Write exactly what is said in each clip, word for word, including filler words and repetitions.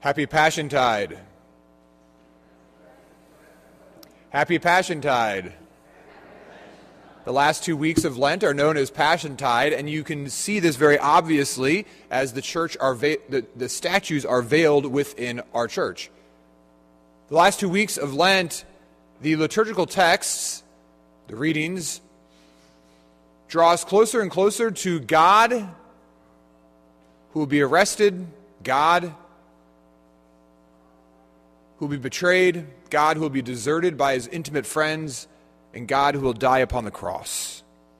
Happy Passiontide. Happy Passiontide. The last two weeks of Lent are known as Passiontide, and you can see this very obviously as the church are va- the, the statues are veiled within our church. The last two weeks of Lent, the liturgical texts, the readings, draw us closer and closer to God, who will be arrested, God who will be betrayed, God who will be deserted by his intimate friends, and God who will die upon the cross.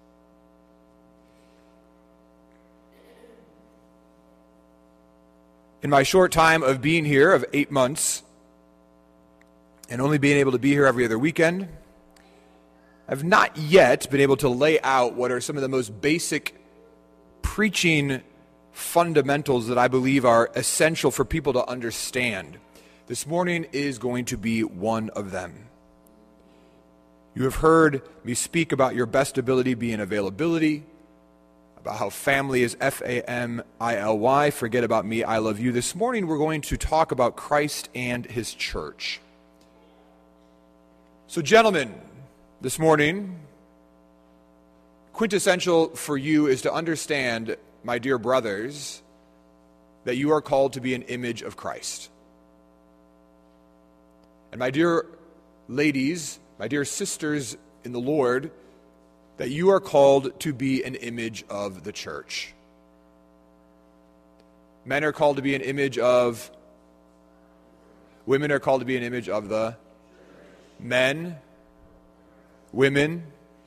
In my short time of being here, of eight months, and only being able to be here every other weekend, I've not yet been able to lay out what are some of the most basic preaching fundamentals that I believe are essential for people to understand. This morning is going to be one of them. You have heard me speak about your best ability being availability, about how family is F A M I L Y, forget about me, I love you. This morning we're going to talk about Christ and his church. So gentlemen, this morning, quintessential for you is to understand, my dear brothers, that you are called to be an image of Christ. And my dear ladies, my dear sisters in the Lord, that you are called to be an image of the church. Men are called to be an image of, women are called to be an image of the men, women,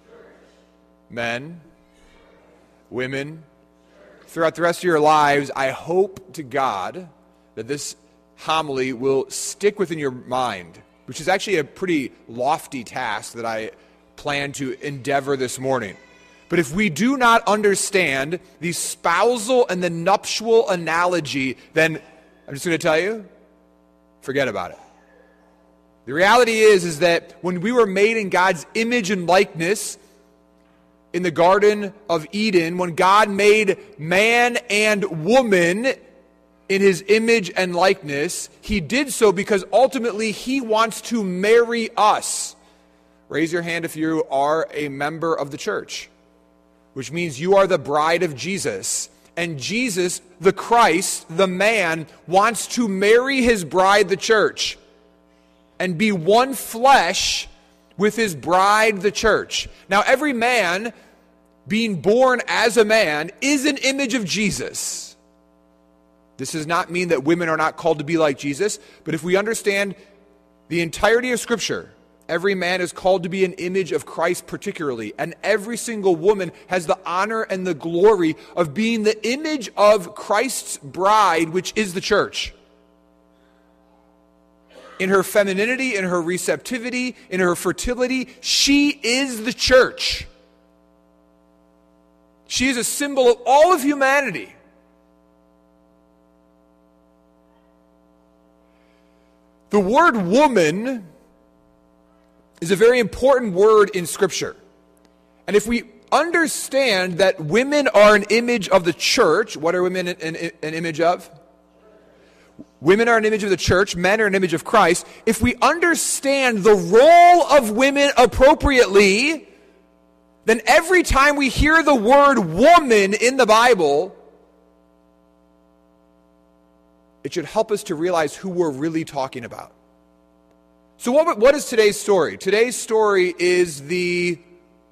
men, women. Throughout the rest of your lives, I hope to God that this homily will stick within your mind, which is actually a pretty lofty task that I plan to endeavor this morning. But if we do not understand the spousal and the nuptial analogy, then I'm just going to tell you, forget about it. The reality is, is that when we were made in God's image and likeness in the Garden of Eden, when God made man and woman in his image and likeness, he did so because ultimately he wants to marry us. Raise your hand if you are a member of the church, which means you are the bride of Jesus. And Jesus, the Christ, the man, wants to marry his bride, the church, and be one flesh with his bride, the church. Now, every man being born as a man is an image of Jesus. This does not mean that women are not called to be like Jesus, but if we understand the entirety of Scripture, every man is called to be an image of Christ particularly, and every single woman has the honor and the glory of being the image of Christ's bride, which is the church. In her femininity, in her receptivity, in her fertility, she is the church. She is a symbol of all of humanity. The word woman is a very important word in Scripture. And if we understand that women are an image of the church, what are women an, an, an image of? Women are an image of the church, men are an image of Christ. If we understand the role of women appropriately, then every time we hear the word woman in the Bible, it should help us to realize who we're really talking about. So what, what is today's story? Today's story is the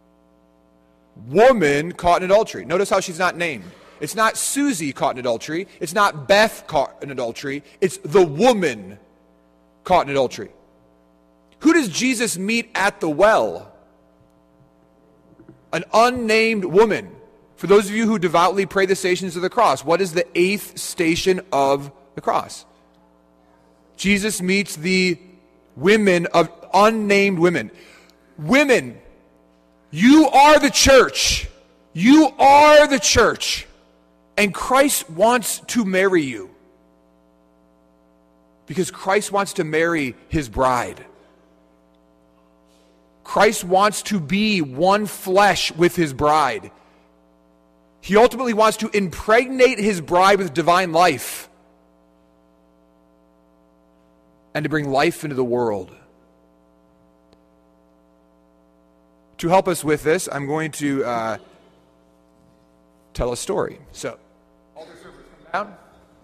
woman caught in adultery. Notice how she's not named. It's not Susie caught in adultery. It's not Beth caught in adultery. It's the woman caught in adultery. Who does Jesus meet at the well? An unnamed woman. For those of you who devoutly pray the Stations of the Cross, what is the eighth station of the cross? Jesus meets the women of unnamed women. Women, you are the church. You are the church. And Christ wants to marry you. Because Christ wants to marry his bride. Christ wants to be one flesh with his bride. He ultimately wants to impregnate his bride with divine life. and to bring life into the world. To help us with this, I'm going to uh, tell a story. So, altar servers come down.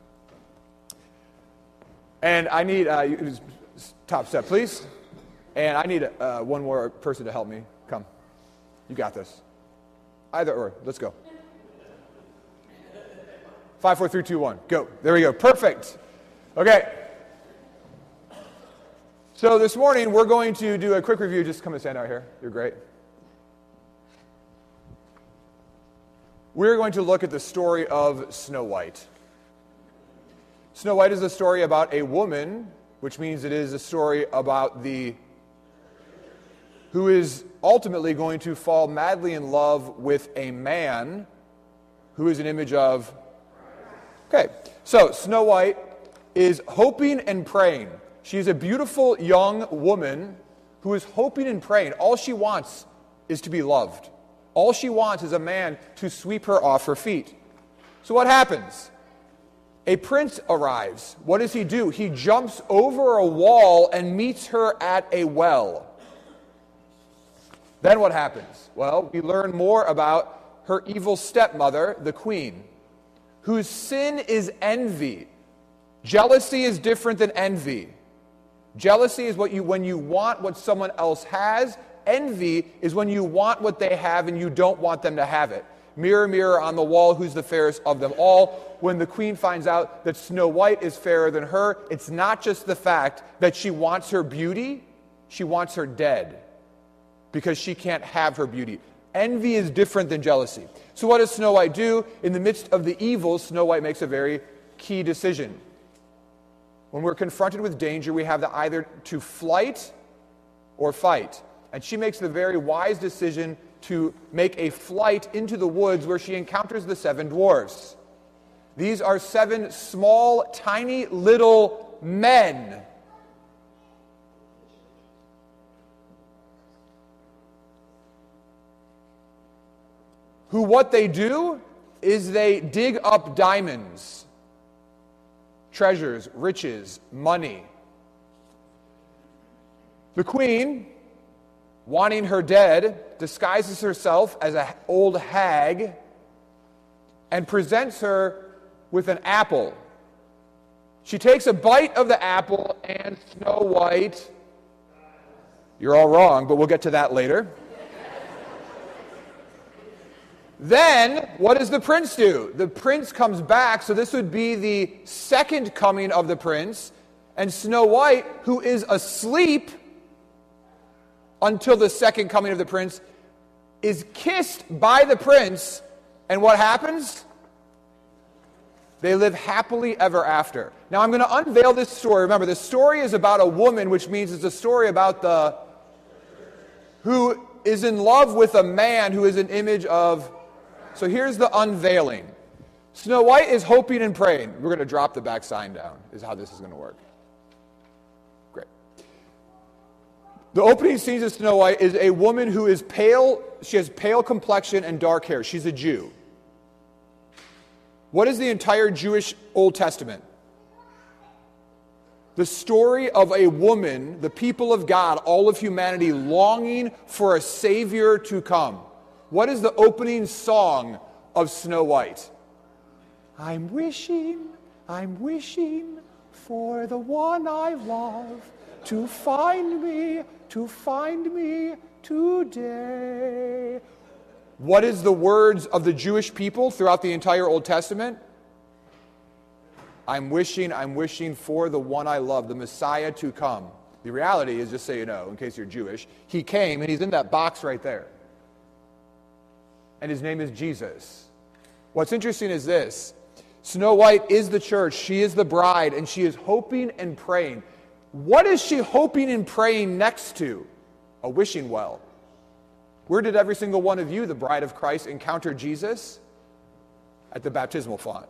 And I need, uh, you, top step, please. And I need uh, one more person to help me. Come. You got this. Either or. Let's go. Five, four, three, two, one. Go. There we go. Perfect. Okay. So this morning, we're going to do a quick review. Just come and stand out here. You're great. We're going to look at the story of Snow White. Snow White is a story about a woman, which means it is a story about the who is ultimately going to fall madly in love with a man who is an image of. Okay, so Snow White is hoping and praying. She's a beautiful young woman who is hoping and praying. All she wants is to be loved. All she wants is a man to sweep her off her feet. So what happens? A prince arrives. What does he do? He jumps over a wall and meets her at a well. Then what happens? Well, we learn more about her evil stepmother, the queen, whose sin is envy. Jealousy is different than envy. Jealousy is what you when you want what someone else has. Envy is when you want what they have and you don't want them to have it. Mirror, mirror on the wall, who's the fairest of them all? When the queen finds out that Snow White is fairer than her, it's not just the fact that she wants her beauty, she wants her dead because she can't have her beauty. Envy is different than jealousy. So what does Snow White do? In the midst of the evil, Snow White makes a very key decision. When we're confronted with danger, we have to either to flight or fight. And she makes the very wise decision to make a flight into the woods where she encounters the seven dwarfs. These are seven small, tiny, little men. Who what they do is they dig up diamonds, treasures, riches, money. The queen, wanting her dead, disguises herself as an old hag and presents her with an apple. She takes a bite of the apple, and Snow White, you're all wrong, but we'll get to that later. Then, what does the prince do? The prince comes back, so this would be the second coming of the prince, and Snow White, who is asleep until the second coming of the prince, is kissed by the prince, and what happens? They live happily ever after. Now I'm going to unveil this story. Remember, the story is about a woman, which means it's a story about the who is in love with a man who is an image of. So here's the unveiling. Snow White is hoping and praying. We're going to drop the back sign down, is how this is going to work. Great. The opening scenes of Snow White is a woman who is pale. She has pale complexion and dark hair. She's a Jew. What is the entire Jewish Old Testament? The story of a woman, the people of God, all of humanity longing for a Savior to come. What is the opening song of Snow White? I'm wishing, I'm wishing for the one I love to find me, to find me today. What is the words of the Jewish people throughout the entire Old Testament? I'm wishing, I'm wishing for the one I love, the Messiah to come. The reality is, just so you know, in case you're Jewish, he came and he's in that box right there. And his name is Jesus. What's interesting is this. Snow White is the church. She is the bride, and she is hoping and praying. What is she hoping and praying next to? A wishing well. Where did every single one of you, the bride of Christ, encounter Jesus? At the baptismal font.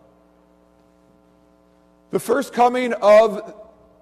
The first coming of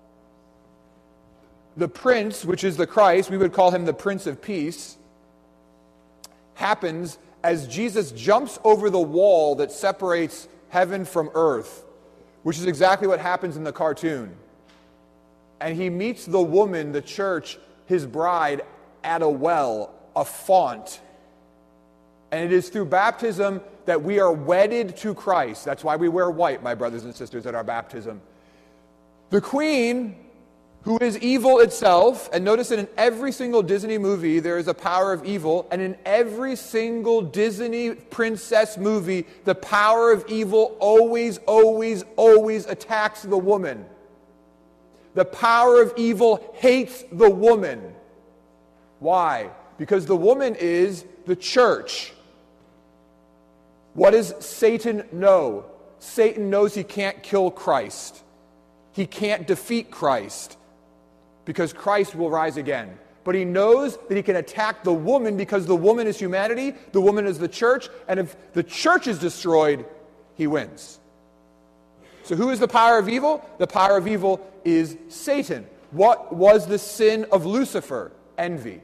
the prince, which is the Christ, we would call him the Prince of Peace, happens as Jesus jumps over the wall that separates heaven from earth, which is exactly what happens in the cartoon. and he meets the woman, the church, his bride, at a well, a font. And it is through baptism that we are wedded to Christ. That's why we wear white, my brothers and sisters, at our baptism. The queen, who is evil itself, and notice that in every single Disney movie there is a power of evil, and in every single Disney princess movie, the power of evil always, always, always attacks the woman. The power of evil hates the woman. Why? Because the woman is the church. What does Satan know? Satan knows he can't kill Christ. He can't defeat Christ because Christ will rise again. But he knows that he can attack the woman because the woman is humanity, the woman is the church, and if the church is destroyed, he wins. So who is the power of evil? The power of evil is Satan. What was the sin of Lucifer? Envy.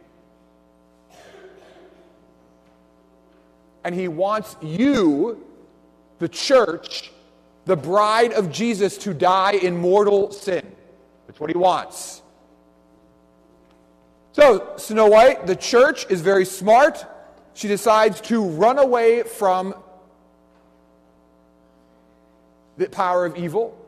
And he wants you, the church, the bride of Jesus, to die in mortal sin. That's what he wants. So, Snow White, the church, is very smart. She decides to run away from the power of evil.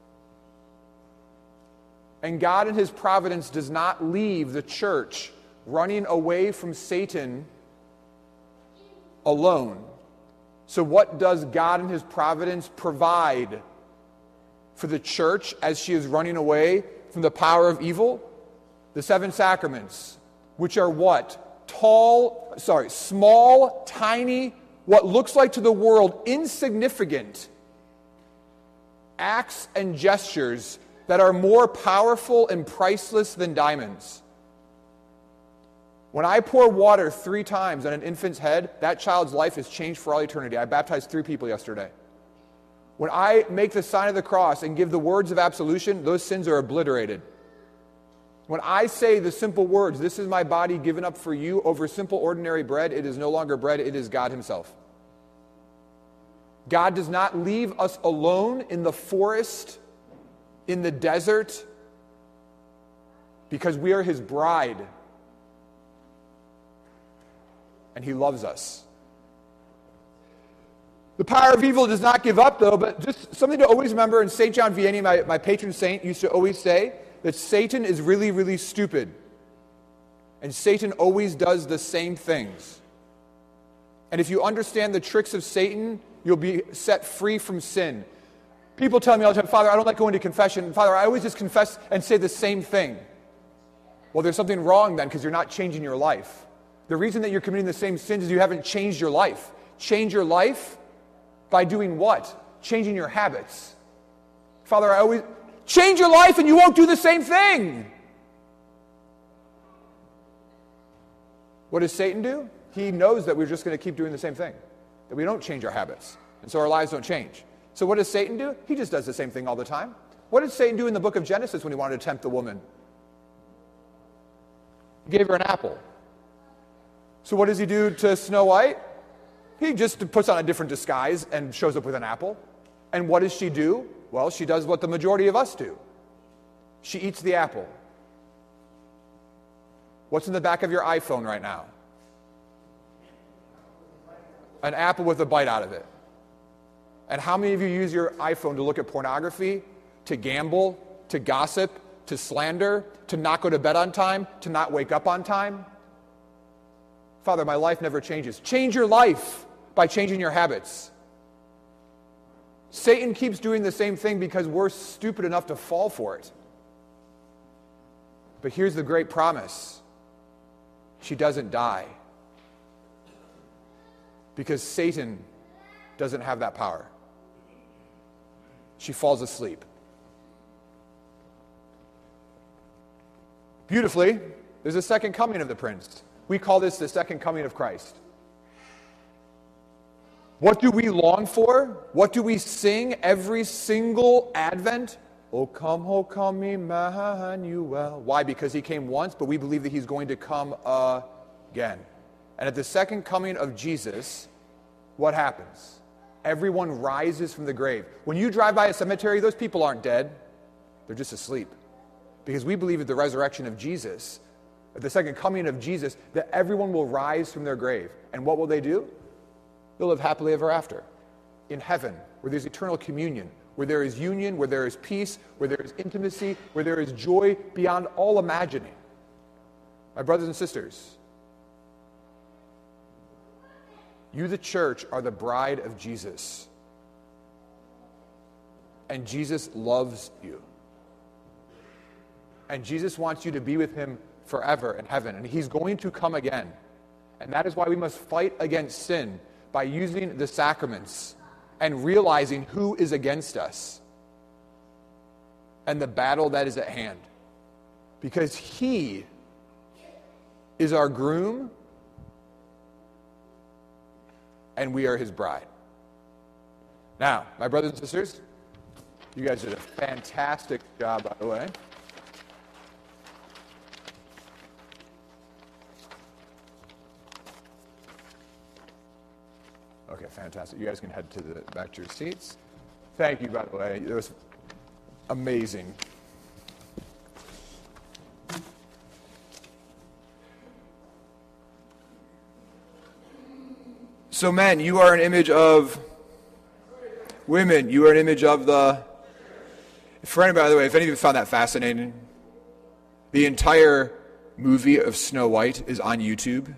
And God in his providence does not leave the church running away from Satan alone. So what does God in his providence provide for the church as she is running away from the power of evil? The seven sacraments, which are what? Tall, sorry, small, tiny, what looks like to the world insignificant acts and gestures that are more powerful and priceless than diamonds. When I pour water three times on an infant's head, that child's life is changed for all eternity. I baptized three people yesterday. When I make the sign of the cross and give the words of absolution, those sins are obliterated. When I say the simple words, "This is my body given up for you," over simple ordinary bread, it is no longer bread, it is God himself. God does not leave us alone in the forest, in the desert, because we are his bride. And he loves us. The power of evil does not give up, though, but just something to always remember, and Saint John Vianney, my, my patron saint, used to always say that Satan is really, really stupid. And Satan always does the same things. And if you understand the tricks of Satan, you'll be set free from sin. People tell me all the time, "Father, I don't like going to confession. Father, I always just confess and say the same thing." Well, there's something wrong then, because you're not changing your life. The reason that you're committing the same sins is you haven't changed your life. Change your life by doing what? Changing your habits. "Father, I always..." Change your life and you won't do the same thing. What does Satan do? He knows that we're just going to keep doing the same thing, that we don't change our habits, and so our lives don't change. So what does Satan do? He just does the same thing all the time. What did Satan do in the book of Genesis when he wanted to tempt the woman? He gave her an apple. So what does he do to Snow White? He just puts on a different disguise and shows up with an apple. And what does she do? Well, she does what the majority of us do. She eats the apple. What's in the back of your iPhone right now? An apple with a bite out of it. And how many of you use your iPhone to look at pornography, to gamble, to gossip, to slander, to not go to bed on time, to not wake up on time? "Father, my life never changes." Change your life by changing your habits. Satan keeps doing the same thing because we're stupid enough to fall for it. But here's the great promise. She doesn't die. Because Satan doesn't have that power. She falls asleep. Beautifully, there's a second coming of the prince. We call this the second coming of Christ. What do we long for? What do we sing every single Advent? "O come, O come, Emmanuel." Why? Because he came once, but we believe that he's going to come again. And at the second coming of Jesus, what happens? Everyone rises from the grave. When you drive by a cemetery, those people aren't dead. They're just asleep. because we believe at the resurrection of Jesus, at the second coming of Jesus, that everyone will rise from their grave. And what will they do? They'll live happily ever after in heaven, where there's eternal communion, where there is union, where there is peace, where there is intimacy, where there is joy beyond all imagining. My brothers and sisters, you, the church, are the bride of Jesus. And Jesus loves you. And Jesus wants you to be with him forever in heaven. And he's going to come again. And that is why we must fight against sin by using the sacraments and realizing who is against us and the battle that is at hand. Because he is our groom and we are his bride. Now, my brothers and sisters, you guys did a fantastic job, by the way. Okay, fantastic. You guys can head to the back to your seats. Thank you, by the way. It was amazing. So men, you are an image of women. You are an image of the... For anybody, by the way, if any of you found that fascinating, the entire movie of Snow White is on YouTube.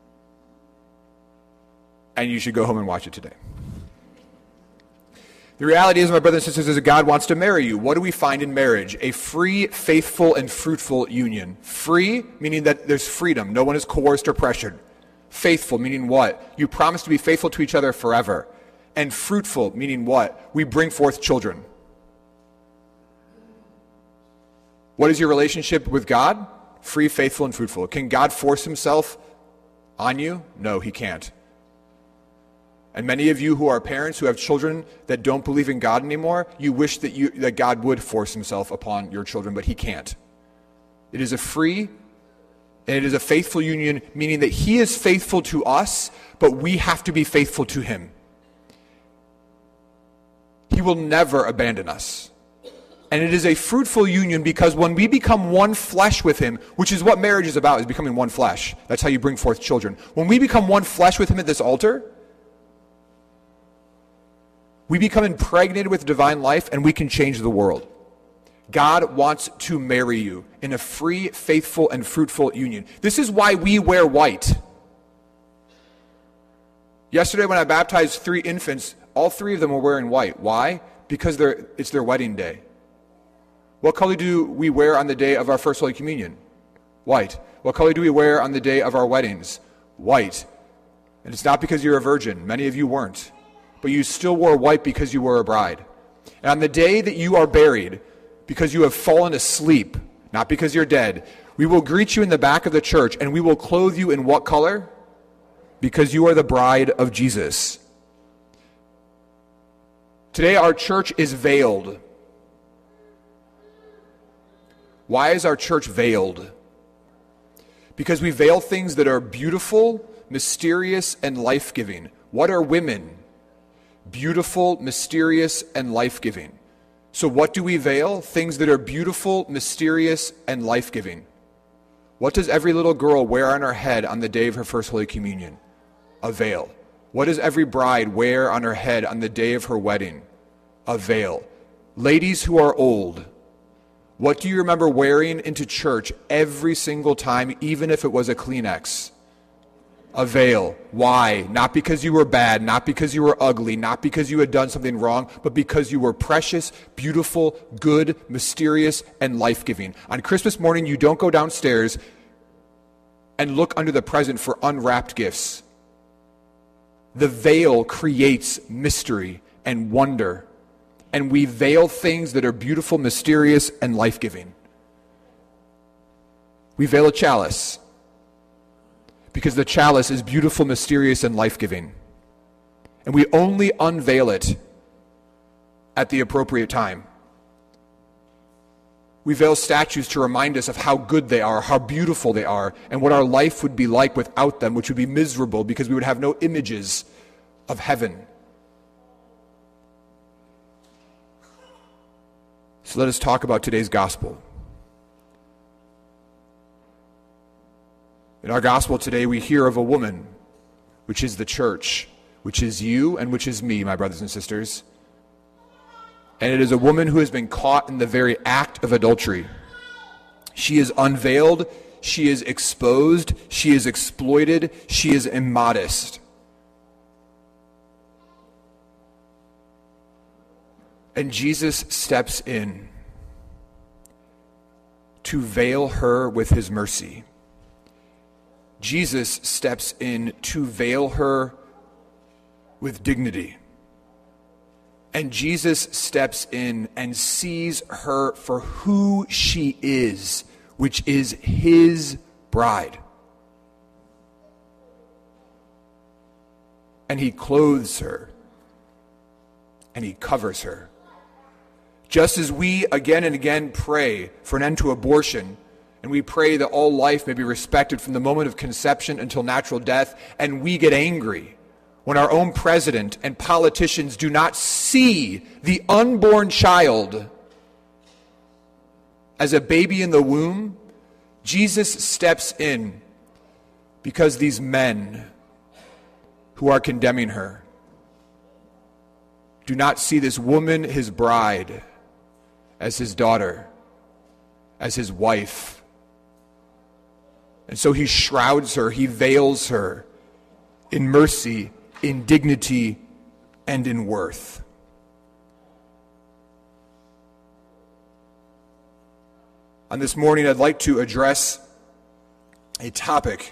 And you should go home and watch it today. The reality is, my brothers and sisters, is that God wants to marry you. What do we find in marriage? A free, faithful, and fruitful union. Free, meaning that there's freedom. No one is coerced or pressured. Faithful, meaning what? You promise to be faithful to each other forever. And fruitful, meaning what? We bring forth children. What is your relationship with God? Free, faithful, and fruitful. Can God force himself on you? No, he can't. And many of you who are parents who have children that don't believe in God anymore, you wish that you that God would force himself upon your children, but he can't. It is a free and it is a faithful union, meaning that he is faithful to us, but we have to be faithful to him. He will never abandon us. And it is a fruitful union because when we become one flesh with him, which is what marriage is about, is becoming one flesh. That's how you bring forth children. When we become one flesh with him at this altar, we become impregnated with divine life and we can change the world. God wants to marry you in a free, faithful, and fruitful union. This is why we wear white. Yesterday when I baptized three infants, all three of them were wearing white. Why? Because they're, it's their wedding day. What color do we wear on the day of our First Holy Communion? White. What color do we wear on the day of our weddings? White. And it's not because you're a virgin. Many of you weren't. But you still wore white because you were a bride. And on the day that you are buried, because you have fallen asleep, not because you're dead, we will greet you in the back of the church and we will clothe you in what color? Because you are the bride of Jesus. Today our church is veiled. Why is our church veiled? Because we veil things that are beautiful, mysterious, and life-giving. What are women? Beautiful, mysterious, and life-giving. So what do we veil? Things that are beautiful, mysterious, and life-giving. What does every little girl wear on her head on the day of her First Holy Communion? A veil. What does every bride wear on her head on the day of her wedding? A veil. Ladies who are old, what do you remember wearing into church every single time, even if it was a Kleenex? A veil. Why? Not because you were bad, not because you were ugly, not because you had done something wrong, but because you were precious, beautiful, good, mysterious, and life-giving. On Christmas morning, you don't go downstairs and look under the present for unwrapped gifts. The veil creates mystery and wonder, and we veil things that are beautiful, mysterious, and life-giving. We veil a chalice because the chalice is beautiful, mysterious, and life-giving. And we only unveil it at the appropriate time. We veil statues to remind us of how good they are, how beautiful they are, and what our life would be like without them, which would be miserable because we would have no images of heaven. So let us talk about today's gospel. In our gospel today, we hear of a woman, which is the church, which is you and which is me, my brothers and sisters. And it is a woman who has been caught in the very act of adultery. She is unveiled, she is exposed, she is exploited, she is immodest. And Jesus steps in to veil her with his mercy. Jesus steps in to veil her with dignity. And Jesus steps in and sees her for who she is, which is his bride. And he clothes her, and he covers her. Just as we again and again pray for an end to abortion, and we pray that all life may be respected from the moment of conception until natural death, and we get angry when our own president and politicians do not see the unborn child as a baby in the womb, Jesus steps in because these men who are condemning her do not see this woman, his bride, as his daughter, as his wife. And so he shrouds her, he veils her in mercy, in dignity, and in worth. On this morning, I'd like to address a topic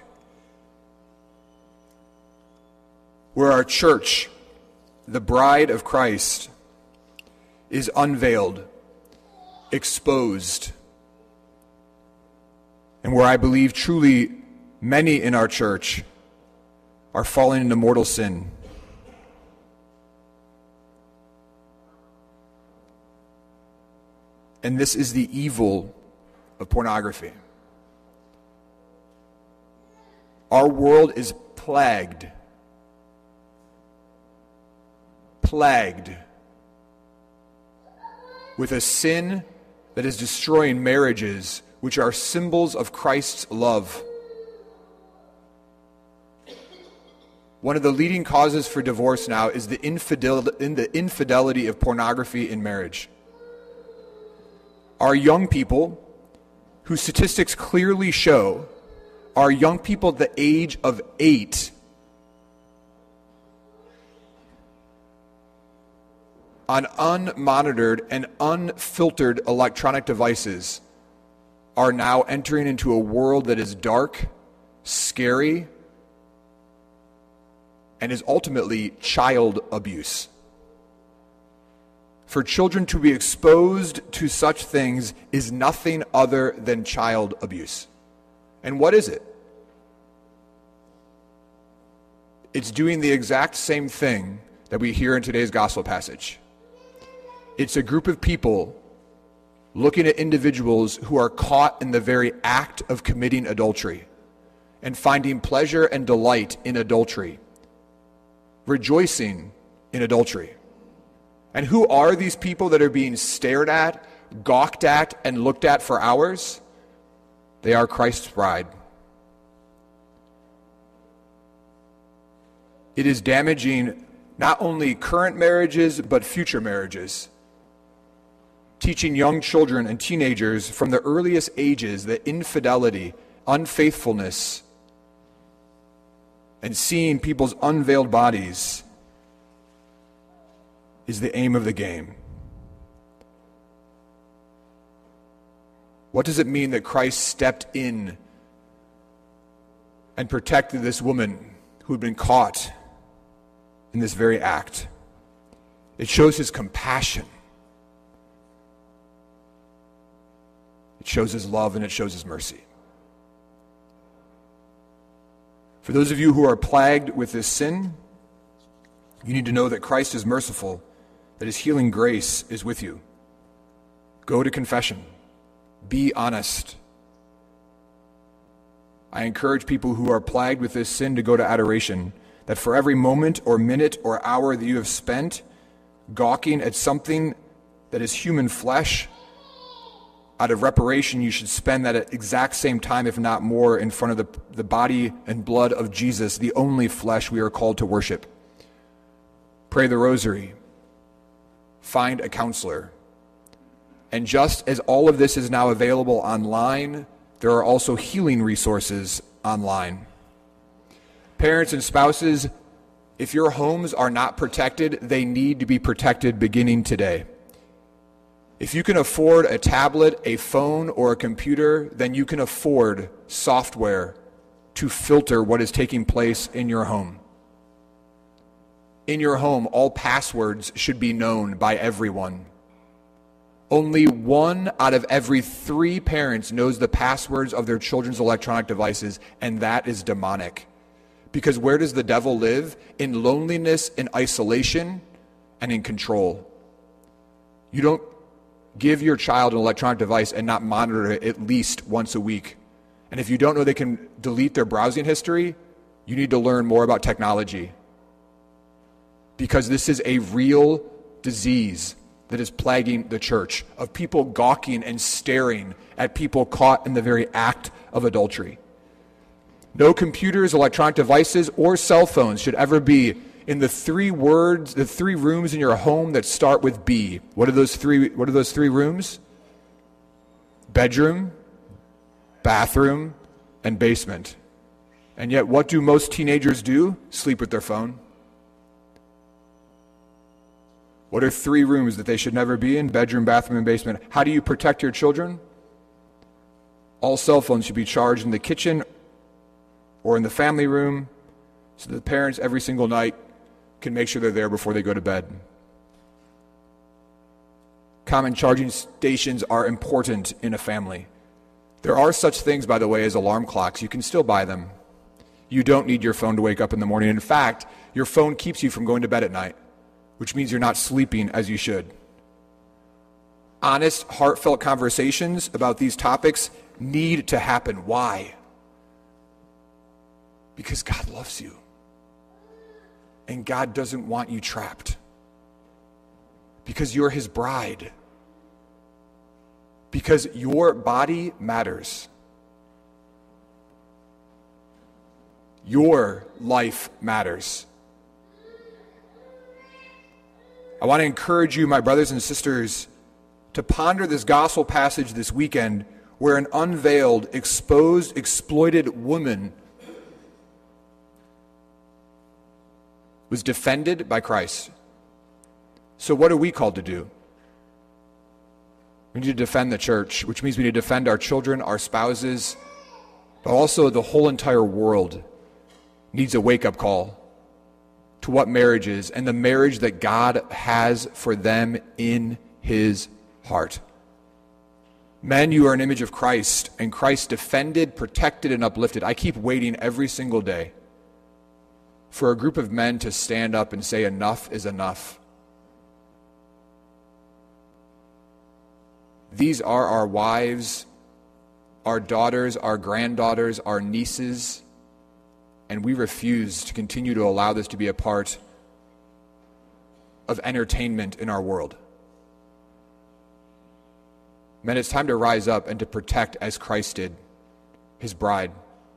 where our church, the bride of Christ, is unveiled, exposed, and where I believe truly many in our church are falling into mortal sin. And this is the evil of pornography. Our world is plagued, plagued with a sin that is destroying marriages which are symbols of Christ's love. One of the leading causes for divorce now is the infidel- in the infidelity of pornography in marriage. Our young people, whose statistics clearly show, are young people the age of eight on unmonitored and unfiltered electronic devices, are now entering into a world that is dark, scary, and is ultimately child abuse. For children to be exposed to such things is nothing other than child abuse. And what is it? It's doing the exact same thing that we hear in today's gospel passage. It's a group of people looking at individuals who are caught in the very act of committing adultery and finding pleasure and delight in adultery, rejoicing in adultery. And who are these people that are being stared at, gawked at, and looked at for hours? They are Christ's bride. It is damaging not only current marriages, but future marriages. Teaching young children and teenagers from the earliest ages that infidelity, unfaithfulness, and seeing people's unveiled bodies is the aim of the game. What does it mean that Christ stepped in and protected this woman who had been caught in this very act? It shows his compassion. It shows his love, and it shows his mercy. For those of you who are plagued with this sin, you need to know that Christ is merciful, that his healing grace is with you. Go to confession. Be honest. I encourage people who are plagued with this sin to go to adoration, that for every moment or minute or hour that you have spent gawking at something that is human flesh, Out of reparation, you should spend that exact same time, if not more, in front of the, the body and blood of Jesus, the only flesh we are called to worship. Pray the rosary. Find a counselor. And just as all of this is now available online, there are also healing resources online. Parents and spouses, if your homes are not protected, they need to be protected beginning today. If you can afford a tablet, a phone, or a computer, then you can afford software to filter what is taking place in your home. In your home, all passwords should be known by everyone. Only one out of every three parents knows the passwords of their children's electronic devices, and that is demonic. Because where does the devil live? In loneliness, in isolation, and in control. You don't give your child an electronic device and not monitor it at least once a week. And if you don't know they can delete their browsing history, you need to learn more about technology. Because this is a real disease that is plaguing the church, of people gawking and staring at people caught in the very act of adultery. No computers, electronic devices, or cell phones should ever be in the three words, the three rooms in your home that start with B. What are those three, what are those three rooms? Bedroom, bathroom, and basement. And yet, what do most teenagers do? Sleep with their phone. What are three rooms that they should never be in? Bedroom, bathroom, and basement. How do you protect your children? All cell phones should be charged in the kitchen or in the family room so that the parents every single night can make sure they're there before they go to bed. Common charging stations are important in a family. There are such things, by the way, as alarm clocks. You can still buy them. You don't need your phone to wake up in the morning. In fact, your phone keeps you from going to bed at night, which means you're not sleeping as you should. Honest, heartfelt conversations about these topics need to happen. Why? Because God loves you. And God doesn't want you trapped. Because you're his bride. Because your body matters. Your life matters. I want to encourage you, my brothers and sisters, to ponder this gospel passage this weekend where an unveiled, exposed, exploited woman was defended by Christ. So what are we called to do? We need to defend the church, which means we need to defend our children, our spouses, but also the whole entire world needs a wake-up call to what marriage is and the marriage that God has for them in his heart. Men, you are an image of Christ, and Christ defended, protected, and uplifted. I keep waiting every single day for a group of men to stand up and say enough is enough. These are our wives, our daughters, our granddaughters, our nieces, and we refuse to continue to allow this to be a part of entertainment in our world. Men, it's time to rise up and to protect, as Christ did, his bride,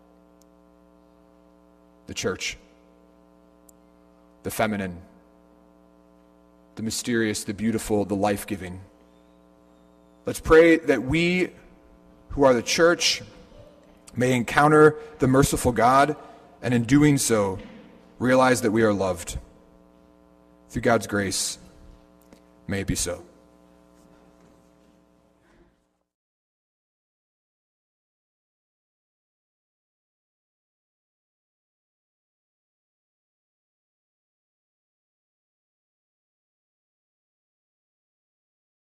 the church, the feminine, the mysterious, the beautiful, the life-giving. Let's pray that we, who are the church, may encounter the merciful God, and in doing so, realize that we are loved. Through God's grace, may it be so.